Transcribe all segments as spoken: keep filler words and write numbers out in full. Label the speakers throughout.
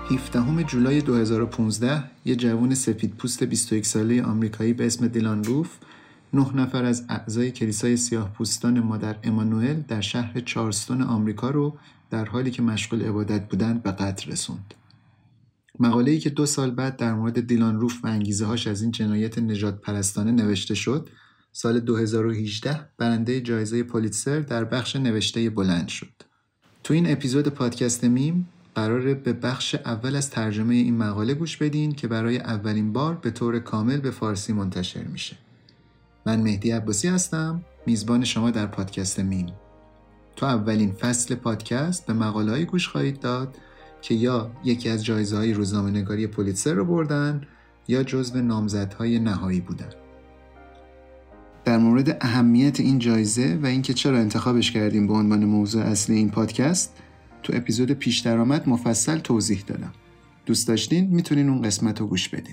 Speaker 1: هفدهم جولای دو هزار و پانزده یه جوان سفیدپوست بیست و یک ساله آمریکایی به اسم دیلان روف نه نفر از اعضای کلیسای سیاه‌پوستان مادر امانوئل در شهر چارلستون آمریکا رو در حالی که مشغول عبادت بودند به قتل رسوند. مقاله‌ای که دو سال بعد در مورد دیلان روف و انگیزه‌هاش از این جنایت نژاد پرستانه نوشته شد، سال دو هزار و هجده برنده جایزه پولیتزر در بخش نوشته بلند شد. تو این اپیزود پادکست میم قراره به بخش اول از ترجمه این مقاله گوش بدین که برای اولین بار به طور کامل به فارسی منتشر میشه. من مهدی عباسی هستم، میزبان شما در پادکست میم. تو اولین فصل پادکست به مقاله‌ای گوش خواهید داد که یا یکی از جایزه‌های روزنامه‌نگاری پولیتزر رو بردن یا جزو نامزدهای نهایی بودن. در مورد اهمیت این جایزه و اینکه چرا انتخابش کردیم به عنوان موضوع اصلی این پادکست تو اپیزود پیش درآمد مفصل توضیح دادم. دوست داشتین میتونین اون قسمت رو گوش بدین.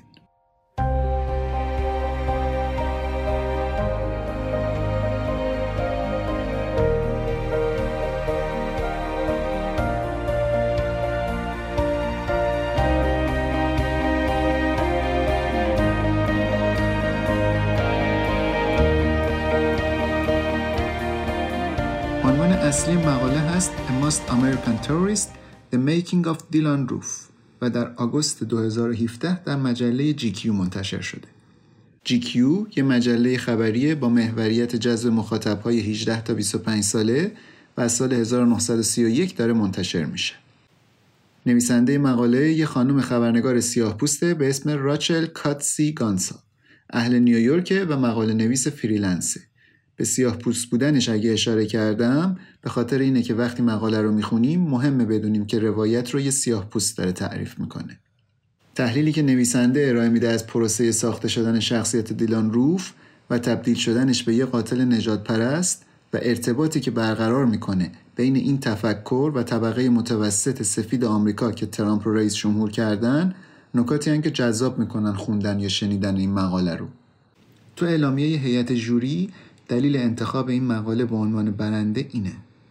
Speaker 1: عنوان اصلی مقاله هست A Most American Terrorist The Making of Dylan Roof و در آگوست دو هزار و هفده در مجله جی کیو منتشر شده. جی کیو یه مجله خبریه با محوریت جذب مخاطب‌های هجده تا بیست و پنج ساله و از سال هزار و نهصد و سی و یک داره منتشر میشه. نویسنده مقاله یه خانم خبرنگار سیاه‌پوسته به اسم راچل کاتسی گانسا. اهل نیویورک و مقاله نویس فریلنسه. به سیاه پوست بودنش اگه اشاره کردم به خاطر اینه که وقتی مقاله رو میخونیم مهمه بدونیم که روایت رو یه سیاه پوست داره تعریف میکنه. تحلیلی که نویسنده ارائه میده از پروسه ساخته شدن شخصیت دیلان روف و تبدیل شدنش به یه قاتل نژاد پرست و ارتباطی که برقرار میکنه بین این تفکر و طبقه متوسط سفید آمریکا که ترامپ رو رئیس جمهور کردن، نکاتی هستن که جذاب میکنن خوندن یا شنیدن این مقاله رو. تو اعلامیه هیئت ژوری دلیل انتخاب این مقاله به عنوان برنده اینه: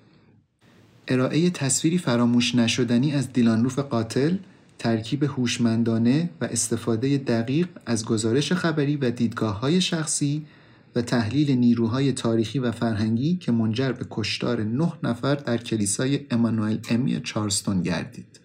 Speaker 1: ارائه تصویری فراموش نشدنی از دیلان روف قاتل، ترکیب هوشمندانه و استفاده دقیق از گزارش خبری و دیدگاه‌های شخصی و تحلیل نیروهای تاریخی و فرهنگی که منجر به کشتار نه نفر در کلیسای امانوئل امی چارلستون گردید.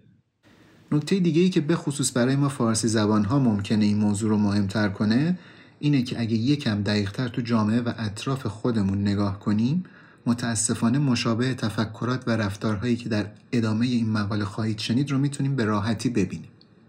Speaker 1: نکته دیگه‌ای که به خصوص برای ما فارسی زبان‌ها ممکنه این موضوع رو مهمتر کنه اینه که اگه یکم دقیق‌تر تو جامعه و اطراف خودمون نگاه کنیم، متاسفانه مشابه تفکرات و رفتارهایی که در ادامه این مقاله خواهید شنید رو میتونیم به راحتی ببینیم.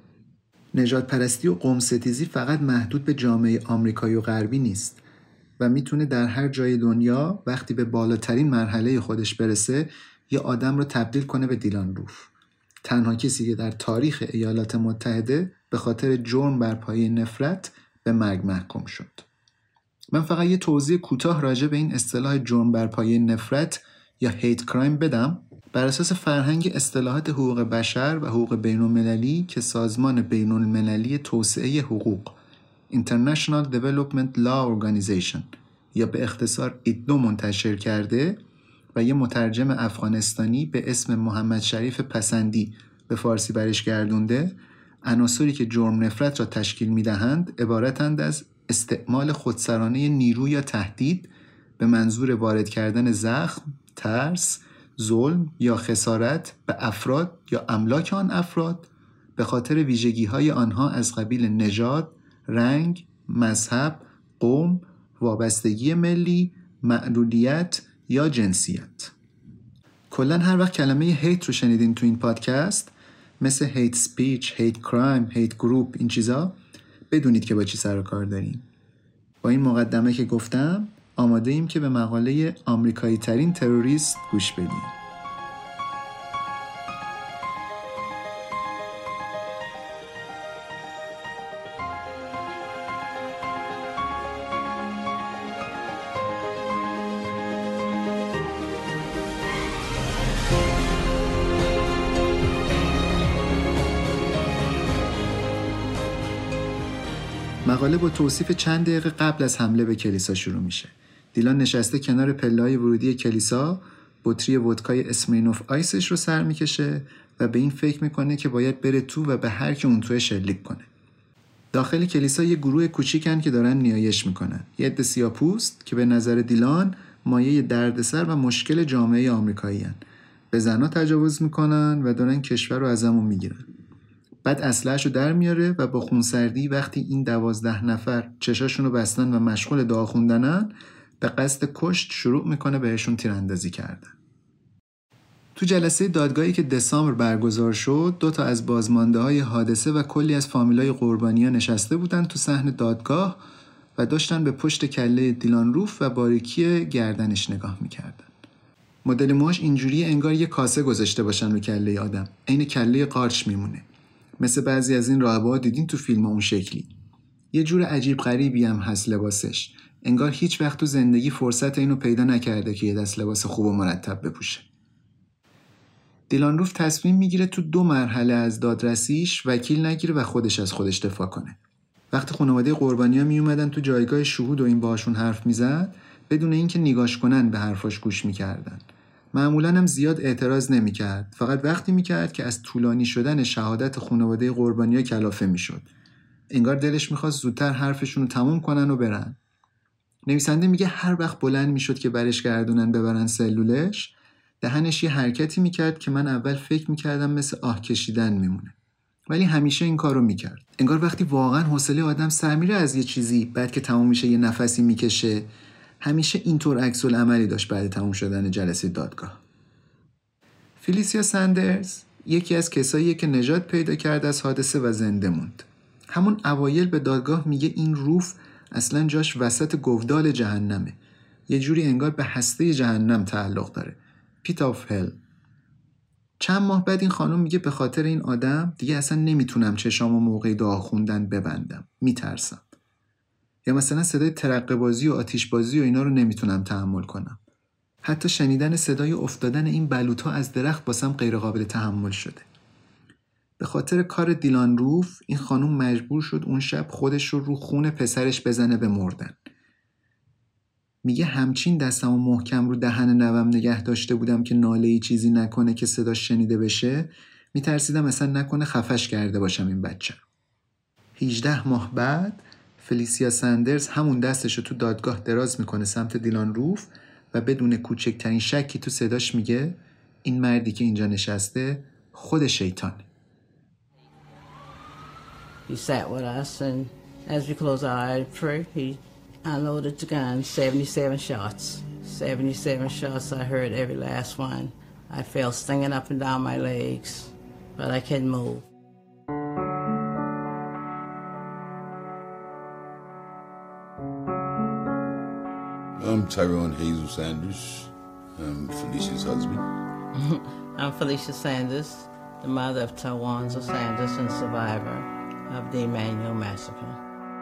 Speaker 1: نژاد پرستی و قوم ستیزی فقط محدود به جامعه آمریکایی و غربی نیست و میتونه در هر جای دنیا وقتی به بالاترین مرحله خودش برسه یه آدم رو تبدیل کنه به دیلان روف. تنها کسی که در تاریخ ایالات متحده به خاطر جرم بر پایه نفرت به مرگ محکوم شد. من فقط یه توضیح کوتاه راجع به این اصطلاح جرم بر پایه نفرت یا هیت کرایم بدم. بر اساس فرهنگ اصطلاحات حقوق بشر و حقوق بین‌المللی که سازمان بین‌المللی توسعه حقوق International Development Law Organization یا به اختصار ایدنو منتشر کرده و یه مترجم افغانستانی به اسم محمد شریف پسندی به فارسی برش گردونده، عناصری که جرم نفرت را تشکیل می‌دهند عبارتند از استعمال خودسرانه نیرو یا تهدید به منظور وارد کردن زخم، ترس، ظلم یا خسارت به افراد یا املاک آن افراد به خاطر ویژگی‌های آنها از قبیل نژاد، رنگ، مذهب، قوم، وابستگی ملی، معلولیت یا جنسیت. کلاً هر وقت کلمه هیت رو شنیدین تو این پادکست، مثل هیت سپیچ، هیت کرایم، هیت گروپ، این چیزا، بدونید که با چی سر و کار داریم. با این مقدمه که گفتم آماده ایم که به مقاله آمریکایی ترین تروریست گوش بدیم. مقاله با توصیف چند دقیقه قبل از حمله به کلیسا شروع میشه. دیلان نشسته کنار پله‌های ورودی کلیسا، بطری ودکای اسمینوف آیسش رو سر میکشه و به این فکر میکنه که باید بره تو و به هر کی اون توی شلیک کنه. داخل کلیسا یه گروه کوچیکن که دارن نیایش میکنن. یه عده سیاه‌پوست که به نظر دیلان مایه دردسر و مشکل جامعه آمریکایی هن. به زنها تجاوز میکنن و دارن کشور رو ازمون میگیرن. بعد اسلحه‌شو در میاره و با خونسردی وقتی این دوازده نفر چشاشونو بستن و مشغول دعا خوندنن به قصد کشت شروع میکنه بهشون تیراندازی کردن. تو جلسه دادگاهی که دسامبر برگزار شد، دو تا از بازمانده‌های حادثه و کلی از فامیلای قربانی‌ها نشسته بودن تو صحن دادگاه و داشتن به پشت کله دیلان روف و باریکی گردنش نگاه میکردن. مدل موهاش اینجوری انگار یه کاسه گذاشته باشن رو کله آدم، عین کله قارچ میمونه. مثل بعضی از این راهبه‌ها دیدین تو فیلم اون شکلی. یه جور عجیب غریبی هم هست لباسش. انگار هیچ وقت تو زندگی فرصت اینو پیدا نکرده که یه دست لباس خوب و مرتب بپوشه. دیلان روف تصمیم میگیره تو دو مرحله از دادرسیش وکیل نگیره و خودش از خودش دفاع کنه. وقتی خانواده قربانی‌ها می اومدن تو جایگاه شهود و این باهاشون حرف میزد، بدون اینکه نگاش کنن به حرفاش گوش میکردن. معمولاً هم زیاد اعتراض نمیکرد، فقط وقتی میکرد که از طولانی شدن شهادت خانواده قربانی‌ها کلافه میشد. انگار دلش میخواست زودتر حرفشون رو تموم کنن و برن. نویسنده میگه هر وقت بلند میشد که برش گردونن ببرن سلولش، دهنش یه حرکتی میکرد که من اول فکر میکردم مثل آه کشیدن میمونه. ولی همیشه این کارو میکرد. انگار وقتی واقعا حوصله آدم سر میره از یه چیزی، بعد که تموم میشه یه نفسی میکشه. همیشه اینطور عکس العملی داشت بعد تموم شدن جلسه دادگاه. فلیسیا سندرز یکی از کساییه که نجات پیدا کرد از حادثه و زنده موند. همون اوایل به دادگاه میگه این روف اصلا جاش وسط گودال جهنمه. یه جوری انگار به هسته جهنم تعلق داره. پیت آف هل. چند ماه بعد این خانم میگه به خاطر این آدم دیگه اصلا نمیتونم چشامو موقع دعا خوندن ببندم. میترسم. یا مثلا صدای ترقه بازی و آتش بازی و اینا رو نمیتونم تحمل کنم. حتی شنیدن صدای افتادن این بلوط‌ها از درخت واسم غیر قابل تحمل شده. به خاطر کار دیلان روف این خانم مجبور شد اون شب خودش رو رو خون پسرش بزنه به مردن. میگه همچین دستمو محکم رو دهن نوم نگه داشته بودم که ناله‌ای چیزی نکنه که صداش شنیده بشه. میترسیدم اصلا نکنه خفش کرده باشم این بچه. هجده ماه بعد فلیسیا سندرز همون دستشو تو دادگاه دراز میکنه سمت دیلان روف و بدون کوچکترین شکی تو صداش میگه این مردی که اینجا نشسته خود شیطان.
Speaker 2: He sat with us and as we closed our eyes to pray, he unloaded the gun, seventy-seven shots. seventy-seven shots, I heard every last one. I felt stinging up and down my legs, but I couldn't move.
Speaker 3: I'm Tyrone Hazel Sanders. I'm Felicia's husband.
Speaker 2: I'm Felicia Sanders, the mother of Tawanza Sanders and survivor of the Emmanuel Massacre.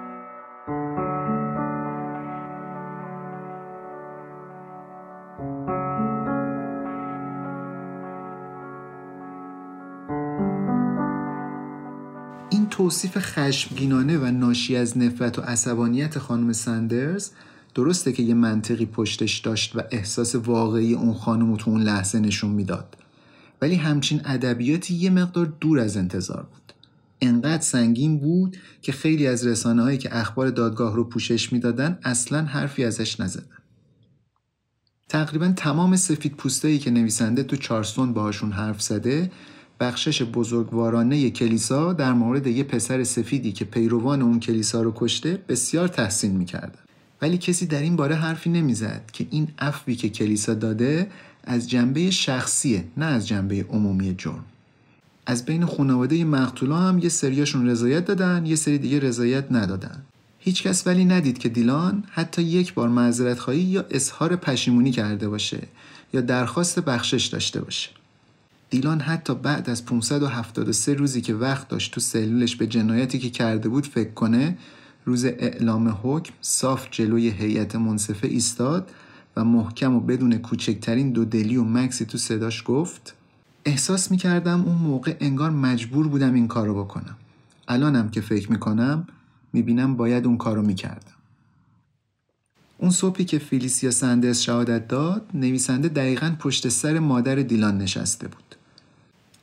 Speaker 1: این توصیف خشمگینانه و ناشی از نفرت و عصبانیت خانم سندرز درسته که یه منطقی پشتش داشت و احساس واقعی اون خانم رو تو اون لحظه نشون میداد، ولی همچین ادبیاتی یه مقدار دور از انتظار بود. انقدر سنگین بود که خیلی از رسانه‌هایی که اخبار دادگاه رو پوشش میدادن اصلاً حرفی ازش نزدن. تقریباً تمام سفید پوستایی که نویسنده تو چارلستون باهاشون حرف زده، بخشش بزرگوارانه کلیسا در مورد یه پسر سفیدی که پیروان اون کلیسا رو کشته بسیار تحسین میکردن. ولی کسی در این باره حرفی نمیزد که این عفوی که کلیسا داده از جنبه شخصیه، نه از جنبه عمومی جرم. از بین خانواده مقتولا هم یه سریاشون رضایت دادن، یه سری دیگه رضایت ندادن. هیچ کس ولی ندید که دیلان حتی یک بار معذرت خواهی یا اظهار پشیمونی کرده باشه یا درخواست بخشش داشته باشه. دیلان حتی بعد از پانصد و هفتاد و سه روزی که وقت داشت تو سلولش به جنایتی که کرده بود فکر کنه، روز اعلام حکم صاف جلوی هیئت منصفه ایستاد و محکم و بدون کوچکترین دودلی و مکسی تو صداش گفت احساس میکردم اون موقع انگار مجبور بودم این کارو بکنم. الانم که فکر میکنم میبینم باید اون کارو میکردم. اون صبحی که فلیسیا سندرز شهادت داد، نویسنده دقیقاً پشت سر مادر دیلان نشسته بود.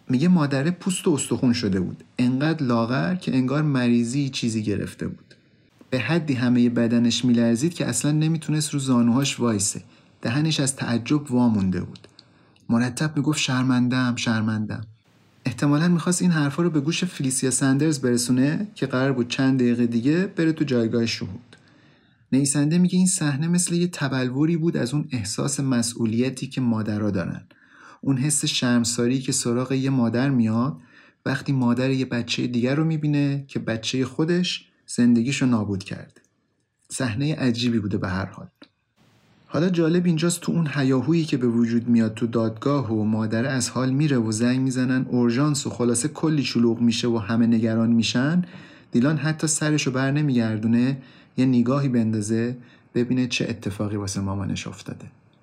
Speaker 1: میگه مادره پوست و استخون شده بود، انقدر لاغر که انگار مریضی چیزی گرفته بود. به حدی همه بدنش میلرزید که اصلا نمیتونست رو زانوهاش وایسه. دهنش از تعجب وامونده بود. مرتب میگفت شرمندم شرمندم. احتمالاً میخواست این حرفا رو به گوش فلیسیا سندرز برسونه که قرار بود چند دقیقه دیگه بره تو جایگاه شهود. نویسنده میگه این صحنه مثل یه تبلوری بود از اون احساس مسئولیتی که مادرها دارن. اون حس شرمساری که سراغ یه مادر میاد وقتی مادر یه بچه دیگر رو میبینه که بچه خودش زندگیشو نابود کرده. صحنه عجیبی بوده به هر حال. حالا جالب اینجاست تو اون هیاهویی که به وجود میاد تو دادگاه و مادر از حال میره و زنگ میزنن اورژانس و خلاصه کلی شلوغ میشه و همه نگران میشن، دیلان حتی سرشو بر نمیگردونه یه نگاهی بندازه ببینه چه اتفاقی واسه مامانش افتاده.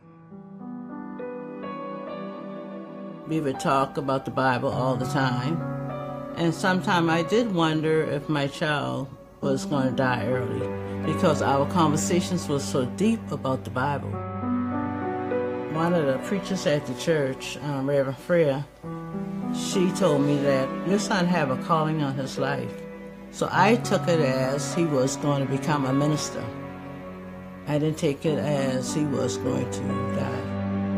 Speaker 2: We would talk about the Bible all the time, and sometimes I did wonder if my child was going to die early because our conversations were so deep about the Bible. One of the preachers at the church, um, Reverend Freya, she told me that your son have a calling on his life. So I took it as he was going to become a minister. I didn't take it as he was going to die.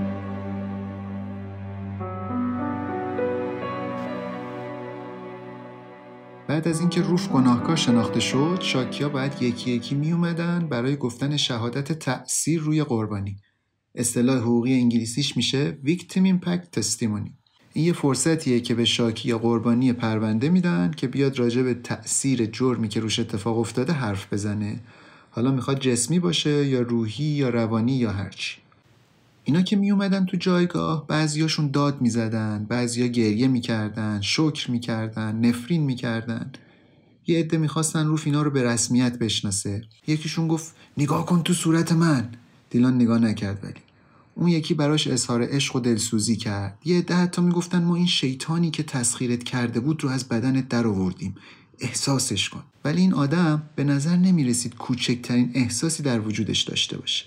Speaker 1: بعد از اینکه روف گناهکار شناخته شد، شاکیا باید یکی یکی می اومدن برای گفتن شهادت تأثیر روی قربانی. اصطلاح حقوقی انگلیسیش میشه Victim Impact Testimony. این یه فرصتیه که به شاکی یا قربانی پرونده میدن که بیاد راجع به تأثیر جرمی که روش اتفاق افتاده حرف بزنه. حالا میخواد جسمی باشه یا روحی یا روانی یا هرچی. اینا که می اومدن تو جایگاه بعضیاشون داد میزدن، بعضیا گریه میکردن، شکر میکردن، نفرین میکردن. یه عده میخواستن روف اینا رو به رسمیت بشناسه. یکیشون گفت نگاه کن تو صورت من. دیلان نگاه نکرد ولی. اون یکی براش اظهار عشق و دلسوزی کرد. یه عده حتی میگفتن ما این شیطانی که تسخیرت کرده بود رو از بدنت در آوردیم. احساسش کن. ولی این آدم به نظر نمیرسید کوچکترین احساسی در وجودش داشته باشه.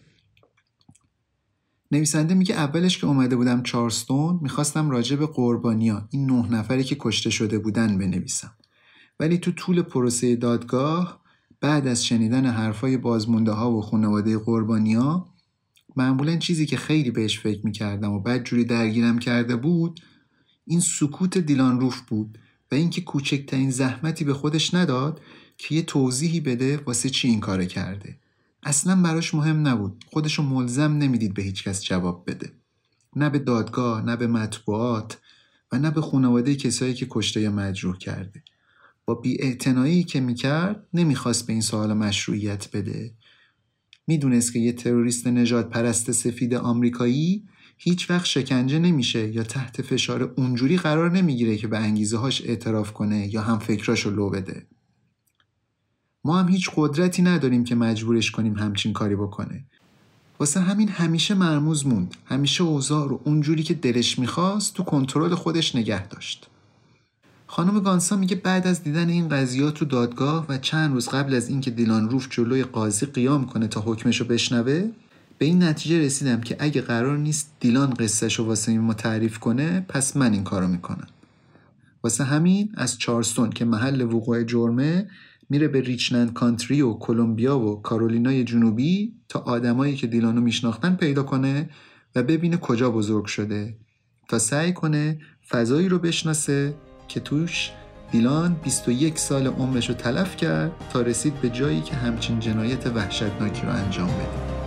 Speaker 1: نویسنده میگه اولش که اومده بودم چارلستون میخواستم راجع به قربانیا، این نه نفری که کشته شده بودن بنویسم. ولی تو طول پروسه دادگاه بعد از شنیدن حرفای بازمونده ها و خانواده قربانیا، معمولاً چیزی که خیلی بهش فکر میکردم و بعد جوری درگیرم کرده بود این سکوت دیلان روف بود و اینکه کوچکترین زحمتی به خودش نداد که یه توضیحی بده واسه چی این کارو کرده. اصلا براش مهم نبود. خودشو ملزم نمیدید به هیچ کس جواب بده. نه به دادگاه، نه به مطبوعات و نه به خانواده کسایی که کشته یا مجروح کرده. با بی‌اعتنایی که میکرد نمیخواست به این سوال مشروعیت بده. میدونست که یه تروریست نژاد پرست سفید آمریکایی هیچ وقت شکنجه نمیشه یا تحت فشار اونجوری قرار نمیگیره که به انگیزه هاش اعتراف کنه یا هم فکراشو لو بده. ما هم هیچ قدرتی نداریم که مجبورش کنیم همچین کاری بکنه. واسه همین همیشه مرموز موند. همیشه اوضاع رو اونجوری که دلش میخواست تو کنترل خودش نگه داشت. خانم گانسا میگه بعد از دیدن این قضیه تو دادگاه و چند روز قبل از اینکه دیلان روف جلوی قاضی قیام کنه تا حکمشو بشنوه، به این نتیجه رسیدم که اگه قرار نیست دیلان قصهشو واسه ما تعریف کنه، پس من این کارو میکنم. واسه همین از چارلستون که محل وقوع جرمه میره به ریچلند کانتری و کلمبیا و کارولینای جنوبی تا آدمایی که دیلانو میشناختن پیدا کنه و ببینه کجا بزرگ شده تا سعی کنه فضایی رو بشناسه که توش دیلان بیست و یک سال عمرش رو تلف کرد تا رسید به جایی که همچین جنایت وحشتناکی رو انجام بده.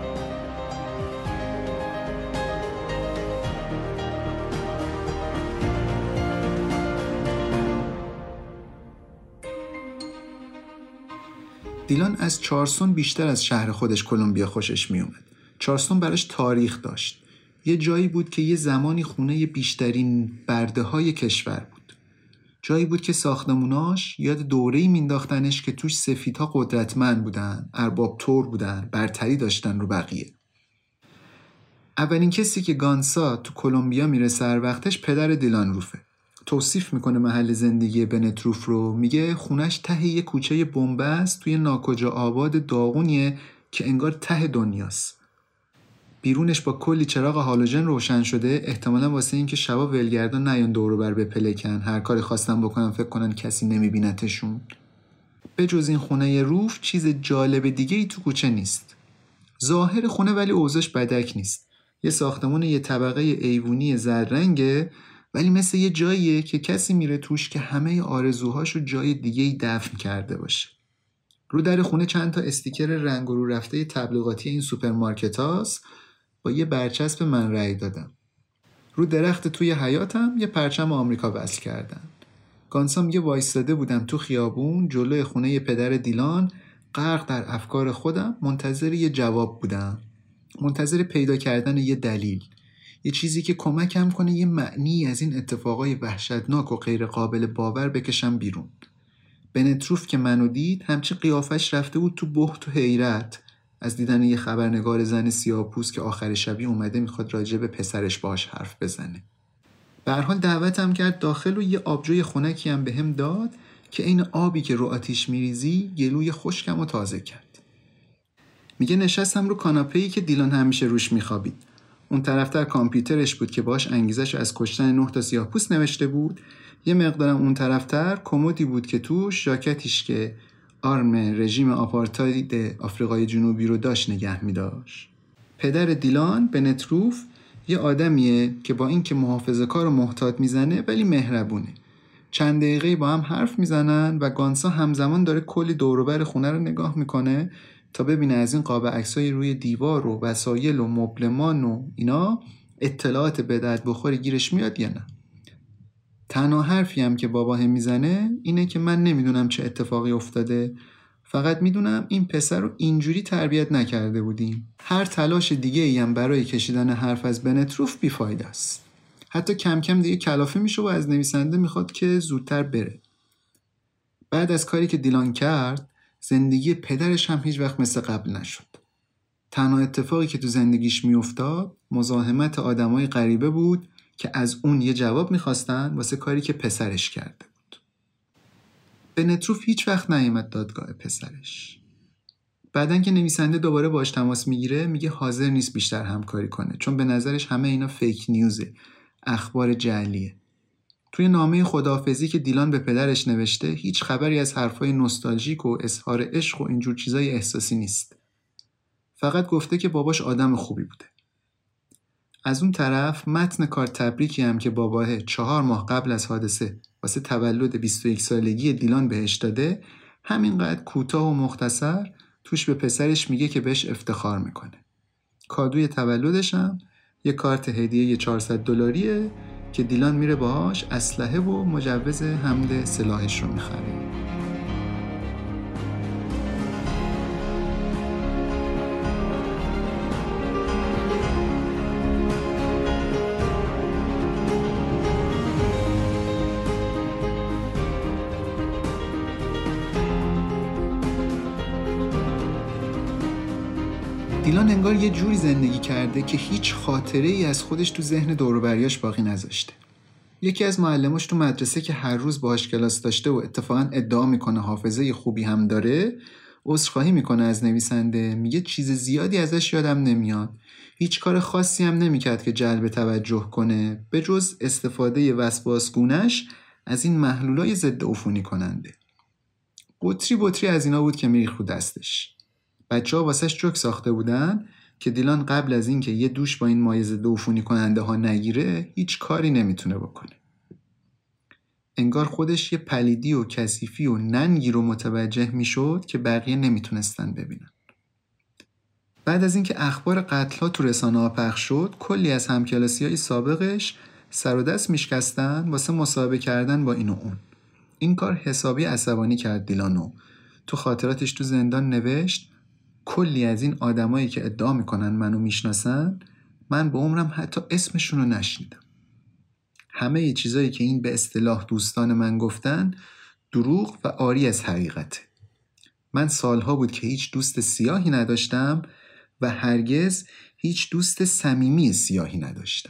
Speaker 1: دیلان از چارلستون بیشتر از شهر خودش کلمبیا خوشش می اومد. چارلستون براش تاریخ داشت. یه جایی بود که یه زمانی خونه بیشترین برده های کشور بود. جایی بود که ساختموناش یاد دوره‌ای مینداختنش که توش سفیدها قدرتمند بودن، ارباب تور بودن، برتری داشتن رو بقیه. اولین کسی که گانسا تو کلمبیا میره سر وقتش پدر دیلان روفه. توصیف میکنه محل زندگی بنت روف رو. میگه خونش ته یه کوچه بنبست توی ناکجا آباد داغونیه که انگار ته دنیاست. بیرونش با کلی چراغ هالوژن روشن شده، احتمالاً واسه این که شبا ولگردان نیان دور و بر بپلکن، هر کاری خواستن بکنن فکر کنن کسی نمیبینتشون. به جز این خونه روف چیز جالب دیگه ای تو کوچه نیست. ظاهر خونه ولی اوضاعش بدک نیست. یه ساختمون یه طبقه ایوونی زرد ولی مثل یه جاییه که کسی میره توش که همه آرزوهاشو جای دیگه‌ای دفن کرده باشه. رو در خونه چند تا استیکر رنگ و رو رفته تبلیغاتی این سوپرمارکت هاست با یه برچسب من رأی دادم. رو درخت توی حیاتم یه پرچم آمریکا وصل کردن. گانسا میگه وایستاده بودم تو خیابون جلوی خونه پدر دیلان، غرق در افکار خودم، منتظر یه جواب بودم. منتظر پیدا کردن یه دلیل. یه چیزی که کمکم کنه یه معنی از این اتفاقای وحشتناک و غیر قابل باور بکشم بیرون. بنتروف که منو دید همچی قیافش رفته بود تو بهت و حیرت از دیدن یه خبرنگار زن سیاه‌پوست که آخر شبی اومده میخواد راجع به پسرش باهاش حرف بزنه. به هر حال دعوتم کرد داخل و یه آبجوی خنکی هم بهم داد که این آبی که رو آتیش میریزی گلوی خشکم رو تازه کرد. میگه نشستم رو کاناپه‌ای که دیلان همیشه روش میخوابید. اون طرفتر کامپیوترش بود که باهاش انگیزش از کشتن نه تا سیاه‌پوست نوشته بود. یه مقدارم اون طرفتر کمدی بود که توش ژاکتیش که آرم رژیم آپارتاید آفریقای جنوبی رو داشت نگه می‌داشت. پدر دیلان بنتروف یه آدمیه که با این که محافظه‌کار و محتاط میزنه ولی مهربونه. چند دقیقه با هم حرف میزنن و گانسا همزمان داره کلی دور و بر خونه رو نگاه میکنه تا ببینه از این قاب عکسای روی دیوار و وسایل و مبلمان و اینا اطلاعات به درد بخوری گیرش میاد یا نه. تنها حرفی هم که بابا هم میزنه اینه که من نمیدونم چه اتفاقی افتاده، فقط میدونم این پسر رو اینجوری تربیت نکرده بودیم. هر تلاش دیگه ای هم برای کشیدن حرف از بنتروف بیفایده است. حتی کم کم دیگه کلافه میشه و از نویسنده میخواد که زودتر بره. بعد از کاری که دیلان کرد زندگی پدرش هم هیچ وقت مثل قبل نشد. تنها اتفاقی که تو زندگیش میافتاد مزاحمت آدمای غریبه بود که از اون یه جواب میخواستن واسه کاری که پسرش کرده بود. بنتروف هیچ وقت نیامد دادگاه پسرش. بعدن که نویسنده دوباره باهاش تماس میگیره میگه حاضر نیست بیشتر همکاری کنه چون به نظرش همه اینا فیک نیوزه، اخبار جعلیه. توی نامه خداحافظی که دیلان به پدرش نوشته هیچ خبری از حرفای نوستالژیک و اظهار عشق و اینجور چیزای احساسی نیست. فقط گفته که باباش آدم خوبی بوده. از اون طرف متن کارت تبریکی هم که باباه چهار ماه قبل از حادثه واسه تولد بیست و یک سالگی دیلان بهش داده همینقدر کوتاه و مختصر توش به پسرش میگه که بهش افتخار میکنه. کادوی تولدش هم یه کارت هدیه چهارصد دلاریه که دیلان میره باهاش اسلحه و مجوز حمل سلاحش رو میخره. دیلان انگار یه جوری زندگی کرده که هیچ خاطره ای از خودش تو ذهن دور و بریاش باقی نذاشته. یکی از معلماش تو مدرسه که هر روز باهاش کلاس داشته و اتفاقا ادعا میکنه حافظه خوبی هم داره، عذرخواهی میکنه از نویسنده، میگه چیز زیادی ازش یادم نمیاد. هیچ کار خاصی هم نمیکرد که جلب توجه کنه به جز استفاده وسواسگونش از این محلولای ضد عفونی کننده. بطری بطری از اینا بود که میریخت رو دستش. بچه‌ها واسش جوک ساخته بودن که دیلان قبل از این که یه دوش با این مایع ضد عفونی کننده ها نگیره هیچ کاری نمیتونه بکنه. انگار خودش یه پلیدی و کثیفی و ننگی رو متوجه میشد که بقیه نمیتونستن ببینن. بعد از اینکه اخبار قتل‌ها تو رسانه‌ها پخش شد کلی از همکلاسی‌های سابقش سر و دست میشکستن واسه مصاحبه کردن با این و اون. این کار حسابی عصبانی کرد دیلانو. تو خاطراتش تو زندان نوشت کلی از این آدمایی که ادعا میکنن منو میشناسن من به عمرم حتی اسمشون رو نشنیدم. همه ی چیزایی که این به اصطلاح دوستان من گفتن دروغ و عاری از حقیقته. من سالها بود که هیچ دوست سیاهی نداشتم و هرگز هیچ دوست صمیمی سیاهی نداشتم.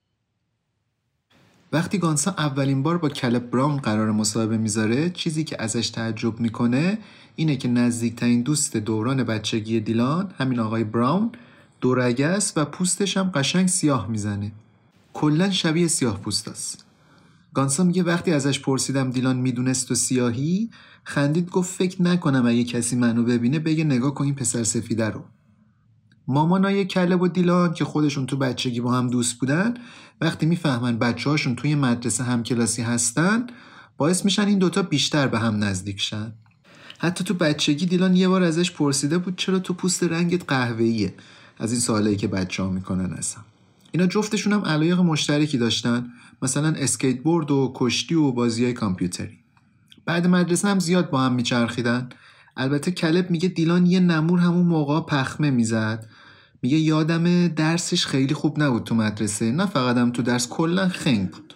Speaker 1: وقتی گانسا اولین بار با کلب براون قرار مصاحبه میذاره چیزی که ازش تعجب میکنه اینه که نزدیکترین دوست دوران بچگی دیلان همین آقای براون دورگه است و پوستش هم قشنگ سیاه میزنه. کلن شبیه سیاه پوست است. گانسا میگه وقتی ازش پرسیدم دیلان میدونست تو سیاهی، خندید گفت فکر نکنم اگه کسی منو ببینه بگه نگاه کن این پسر سفیده رو. مامانای کلب و دیلان که خودشون تو بچگی با هم دوست بودن، وقتی میفهمن بچه‌هاشون توی مدرسه همکلاسی هستن، باعث میشن این دوتا بیشتر به هم نزدیک شن. حتی تو بچگی دیلان یه بار ازش پرسیده بود چرا تو پوست رنگت قهوه‌ایه، از این سوالایی که بچه‌ها میکنن اصلا. اینا جفتشون هم علایق مشترکی داشتن، مثلا اسکیت بورد و کشتی و بازیای کامپیوتری. بعد مدرسه هم زیاد با هم میچرخیدن. البته کلب میگه دیلان یه نمور همون موقع پخمه میزد. میگه یادم درسش خیلی خوب نبود تو مدرسه، نه فقط هم تو درس، کلا خنگ بود.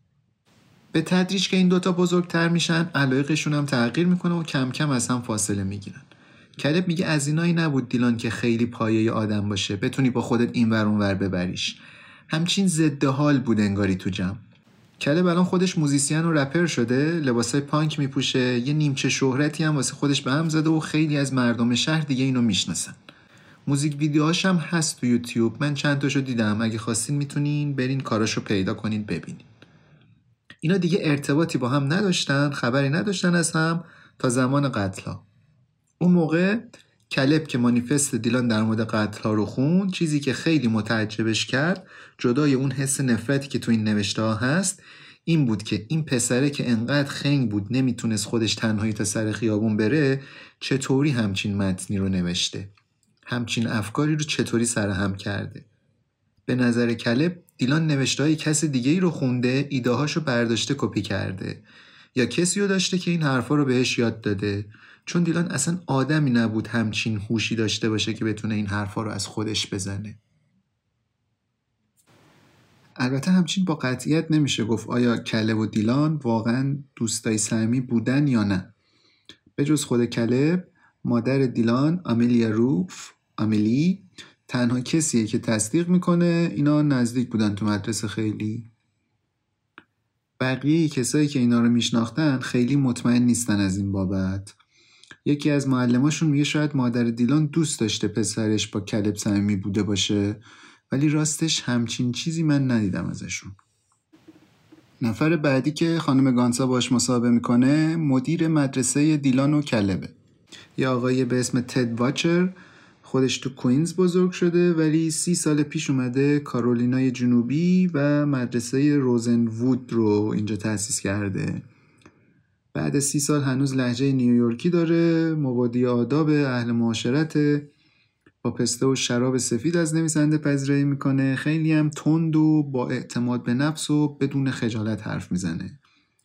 Speaker 1: به تدریج که این دوتا بزرگتر میشن، علایقشون هم تغییر میکنه و کم کم از هم فاصله میگیرن. کلب میگه از اینایی نبود دیلان که خیلی پایه آدم باشه، بتونی با خودت این ور اون ور ببریش. همچین ضد حال بود انگاری تو جمع. کلب الان خودش موزیسین و رپر شده، لباسای پانک میپوشه، یه نیمچه شهرتی هم واسه خودش به هم زده و خیلی از مردم شهر دیگه اینو میشناسن. موزیک ویدیوهاش هم هست تو یوتیوب، من چند تاشو دیدم، اگه خواستین میتونین برین کاراشو پیدا کنین ببینین. اینا دیگه ارتباطی با هم نداشتن، خبری نداشتن از هم تا زمان قتل‌ها. اون موقع کلب که مانیفست دیلان در مورد قتل‌ها رو خوند، چیزی که خیلی متعجبش کرد، جدای اون حس نفرتی که تو این نوشته ها هست، این بود که این پسره که انقدر خنگ بود نمیتونست خودش تنهایی تا سر خیابون بره، چطوری همچین متنی رو نوشته، همچین افکاری رو چطوری سرهم کرده. به نظر کلب دیلان نوشته های کس دیگه ای رو خونده، ایده هاشو برداشته کپی کرده، یا کسی رو داشته که این حرفا رو بهش یاد داده، چون دیلان اصلا آدمی نبود همچین هوشی داشته باشه که بتونه این حرفا رو از خودش بزنه. البته همچین با قطعیت نمیشه گفت آیا کلب و دیلان واقعا دوستای صمیمی بودن یا نه. به جز خود کلب، مادر دیلان، آمیلیا روف، آمیلی، تنها کسیه که تصدیق میکنه اینا نزدیک بودن تو مدرسه خیلی. بقیه کسایی که اینا رو میشناختن خیلی مطمئن نیستن از این بابت. یکی از معلماشون میگه شاید مادر دیلان دوست داشته پسرش با کلب صمیمی بوده باشه، ولی راستش همچین چیزی من ندیدم ازشون. نفر بعدی که خانم گانسا باش مصاحبه میکنه مدیر مدرسه دیلان و کلبه. یه آقای به اسم تد واچر، خودش تو کوینز بزرگ شده ولی سی سال پیش اومده کارولینای جنوبی و مدرسه روزن وود رو اینجا تأسیس کرده. بعد سی سال هنوز لهجه نیویورکی داره، مبادی آداب اهل معاشرت، با پسته و شراب سفید از نویسنده پذیرایی میکنه، خیلی هم تند و با اعتماد به نفس و بدون خجالت حرف میزنه.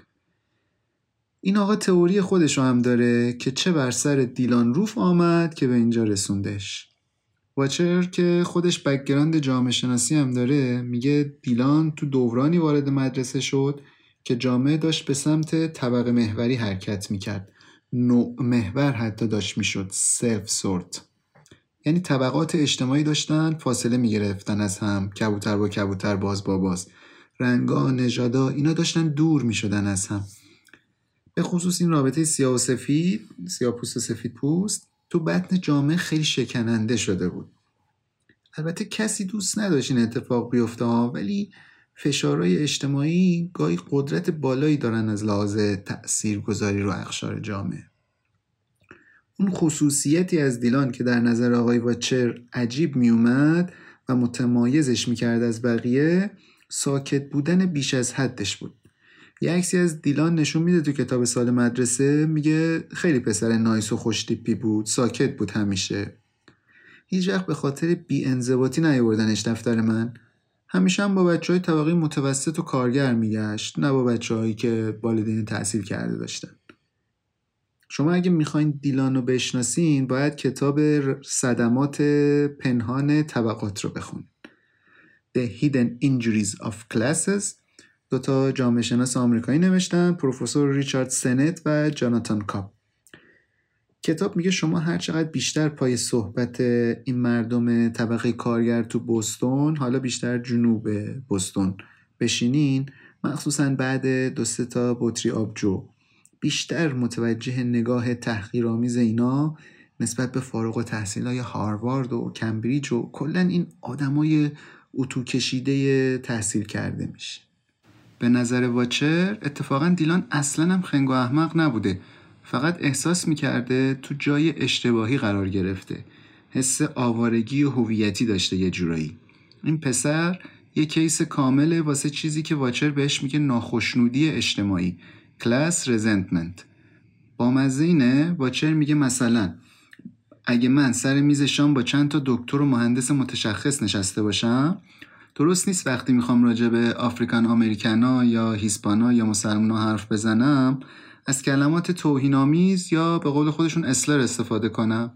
Speaker 1: این آقا تئوری خودش رو هم داره که چه بر سر دیلان روف آمد که به اینجا رسوندش. واچر که خودش بک‌گراند جامعه شناسی هم داره، میگه دیلان تو دورانی وارد مدرسه شد که جامعه داشت به سمت طبقه محوری حرکت میکرد، نوع محور حتی داشت میشد، سلف سورت، یعنی طبقات اجتماعی داشتن فاصله میگرفتن از هم، کبوتر با کبوتر، باز با باز، رنگا، نژادا، اینا داشتن دور میشدن از هم. به خصوص این رابطه سیاه و سفید، سیاه پوست و سفید پوست، تو بطن جامعه خیلی شکننده شده بود. البته کسی دوست نداشت این اتفاق بیفته، ولی فشارهای اجتماعی گاهی قدرت بالایی دارن از لحاظ تأثیرگذاری رو اقشار جامعه. اون خصوصیتی از دیلان که در نظر آقای واچر عجیب می اومد و متمایزش میکرد از بقیه، ساکت بودن بیش از حدش بود. یه عکسی از دیلان نشون میده تو کتاب سال مدرسه، میگه خیلی پسر نایس و خوش تیپی بود، ساکت بود همیشه. هیچ وقت به خاطر بی انضباطی نیاوردنش دفتر من. همیشه هم با بچهای طبقه متوسط و کارگر میگشت، نه با بچه‌هایی که والدین تحصیل کرده داشتن. شما اگه میخواین دیلان رو بشناسین، باید کتاب صدمات پنهان طبقات رو بخونید. The Hidden Injuries of Classes، دوتا جامعه شناس آمریکایی نوشتن، پروفسور ریچارد سنت و جاناتان کاپ. کتاب میگه شما هر چقدر بیشتر پای صحبت این مردم طبقه کارگر تو بوستون، حالا بیشتر جنوب بوستون بشینین، مخصوصا بعد دو سه تا بطری آبجو، بیشتر متوجه نگاه تحقیرآمیز اینا نسبت به فارغ التحصیلای هاروارد و کمبریج و کلا این آدمای اتو کشیده تحصیل کرده میشه. به نظر واچر اتفاقا دیلان اصلا هم خنگ و احمق نبوده، فقط احساس میکرده تو جای اشتباهی قرار گرفته، حس آوارگی و هویتی داشته یه جورایی. این پسر یه کیس کامله واسه چیزی که واچر بهش میگه ناخشنودی اجتماعی، کلاس رزنتمنت. با مزه اینه واچر میگه مثلا اگه من سر میز شام با چند تا دکتر و مهندس متشخص نشسته باشم، درست نیست وقتی میخوام راجع به آفریکان آمریکانا یا هیسپانا یا مسلمانا حرف بزنم از کلمات توهین‌آمیز یا به قول خودشون اسلر استفاده کنم.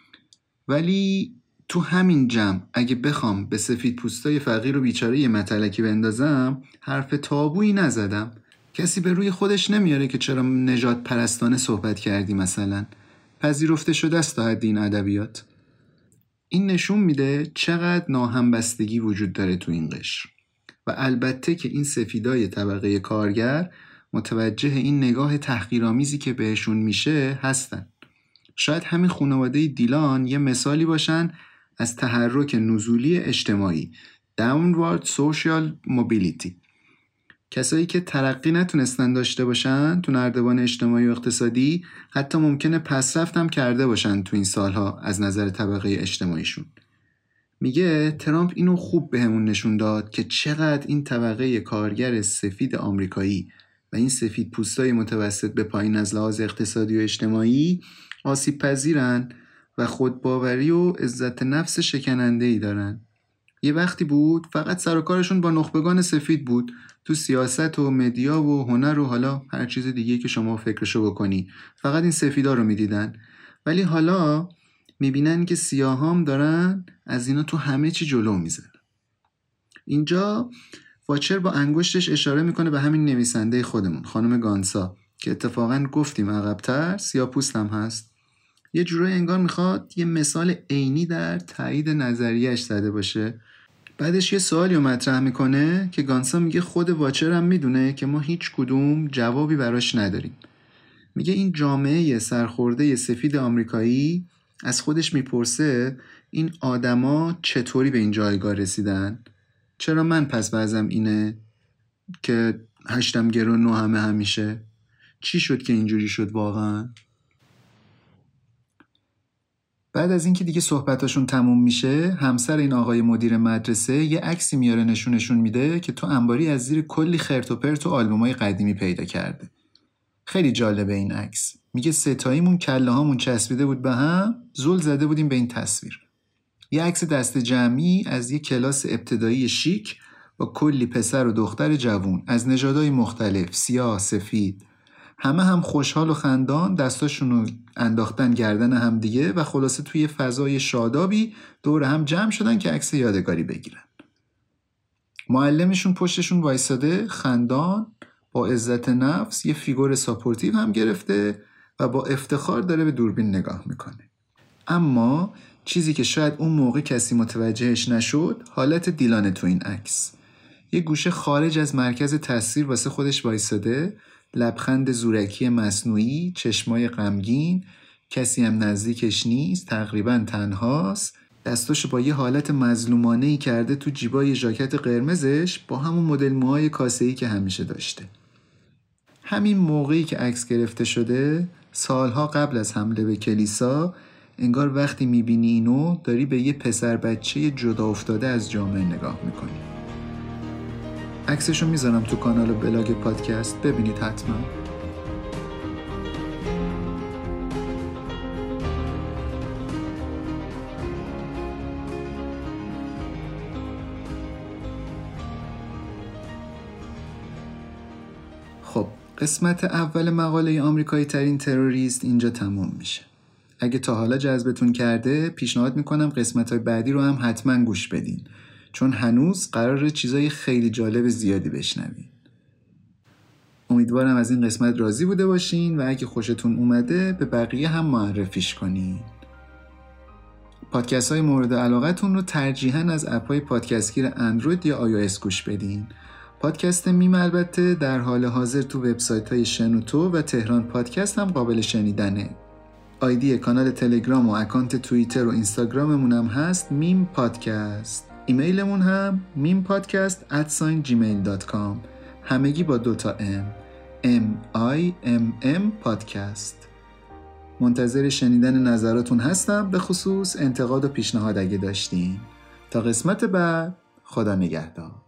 Speaker 1: ولی تو همین جمع اگه بخوام به سفید پوستای فقیر و بیچاره یه متلکی بندازم، حرف تابویی نزدم. کسی به روی خودش نمیاره که چرا نژاد پرستانه صحبت کردی مثلا. پذیرفته شده است تا حد این ادبیات. این نشون میده چقدر ناهمبستگی وجود داره تو این قشر. و البته که این سفیدای طبقه کارگر متوجه این نگاه تحقیرآمیزی که بهشون میشه هستن. شاید همین خانواده دیلان یه مثالی باشن از تحرک نزولی اجتماعی، downward social mobility. کسایی که ترقی نتونستن داشته باشن تو نردبان اجتماعی و اقتصادی، حتی ممکنه پسرفت هم کرده باشن تو این سالها از نظر طبقه اجتماعیشون. میگه ترامپ اینو خوب بهمون نشون داد که چقدر این طبقه کارگر سفید آمریکایی و این سفید پوستای متوسط به پایین از لحاظ اقتصادی و اجتماعی آسیب پذیرن و خودباوری و عزت نفس شکننده‌ای دارن. یه وقتی بود فقط سر و کارشون با نخبگان سفید بود، تو سیاست و مدیا و هنر و حالا هر چیز دیگه که شما فکرشو بکنی فقط این سفیدا رو میدیدن. ولی حالا میبینن که سیاهام دارن از اینا تو همه چی جلو میزنن. اینجا واچر با انگشتش اشاره میکنه به همین نویسنده خودمون، خانم گانسا، که اتفاقا گفتیم عقب‌تر سیاه‌پوست هم هست. یه جورایی انگار میخواد یه مثال عینی در تایید نظریه‌اش زده باشه. بعدش یه سوالی رو مطرح میکنه که گانسا میگه خود واچر هم میدونه که ما هیچ کدوم جوابی براش نداریم. میگه این جامعه سرخورده سفید آمریکایی از خودش میپرسه این آدما چطوری به این جایگاه رسیدن؟ چرا من پس وضعم اینه که هشتم گرو نو همه همیشه؟ چی شد که اینجوری شد واقعا؟ بعد از اینکه دیگه صحبتاشون تموم میشه، همسر این آقای مدیر مدرسه یه عکسی میاره نشونشون میده که تو انباری از زیر کلی خرت و پرت و آلبومای قدیمی پیدا کرده. خیلی جالبه این عکس. میگه ستاییمون کله هامون چسبیده بود به هم، زل زده بودیم به این تصویر. یه عکس دست جمعی از یه کلاس ابتدایی شیک با کلی پسر و دختر جوون از نژادهای مختلف، سیاه، سفید، همه هم خوشحال و خندان دستاشونو انداختن گردن هم دیگه و خلاصه توی فضای شادابی دور هم جمع شدن که عکس یادگاری بگیرن. معلمشون پشتشون وایساده خندان با عزت نفس یه فیگور ساپورتیو هم گرفته و با افتخار داره به دوربین نگاه میکنه. اما چیزی که شاید اون موقع کسی متوجهش نشد حالت دیلانه تو این عکس. یه گوشه خارج از مرکز تاثیر واسه خودش وایساده، لبخند زورکی مصنوعی، چشمای غمگین، کسی هم نزدیکش نیست، تقریبا تنهاست، دستاشو با یه حالت مظلومانه‌ای کرده تو جیبای ژاکت قرمزش با همون مدل موهای کاسه‌ای که همیشه داشته. همین موقعی که عکس گرفته شده، سالها قبل از حمله به کلیسا، انگار وقتی میبینی اینو داری به یه پسر بچه جدا افتاده از جامعه نگاه میکنی. عکسشو میذارم تو کانال و بلاگ پادکست، ببینید حتما. خب قسمت اول مقاله آمریکایی ترین تروریست اینجا تموم میشه. اگه تا حالا جذبتون کرده پیشنهاد میکنم قسمت‌های بعدی رو هم حتما گوش بدین، چون هنوز قراره چیزای خیلی جالب زیادی بشنوین. امیدوارم از این قسمت راضی بوده باشین و اگه خوشتون اومده به بقیه هم معرفیش کنین. پادکست های مورد علاقتون رو ترجیحاً از اپ‌های پادکستگیر اندروید یا آی او اس گوش بدین. پادکست میم البته در حال حاضر تو وبسایت‌های شنوتو و تهران پادکست هم قابل شنیدنه. آیدی کانال تلگرام و اکانت توییتر و اینستاگراممون هم هست میم پادکست. ایمیلمون هم میم پادکست ات ساین جیمیل دات کام. همگی با دوتا ام ام آی ام ام پادکست. منتظر شنیدن نظراتون هستم، به خصوص انتقاد و پیشنهاد اگه داشتین. تا قسمت بعد، خدا نگهدار.